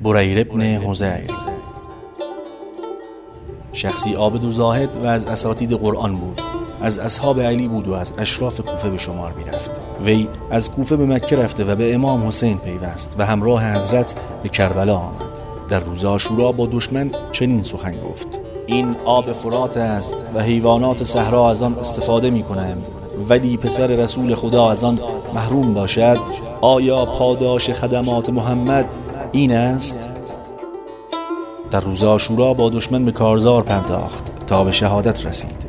بریر ابن حزیر شخصی عابد و زاهد و از اساتید قرآن بود. از اصحاب علی بود و از اشراف کوفه به شمار می رفت. وی از کوفه به مکه رفته و به امام حسین پیوست و همراه حضرت به کربلا آمد. در روز عاشورا با دشمن چنین سخن گفت: این آب فرات است و حیوانات صحرا از آن استفاده می کنند، ولی پسر رسول خدا از آن محروم باشد؟ آیا پاداش خدمات محمد این است؟ در روز عاشورا با دشمن به کارزار پرداخت تا به شهادت رسید.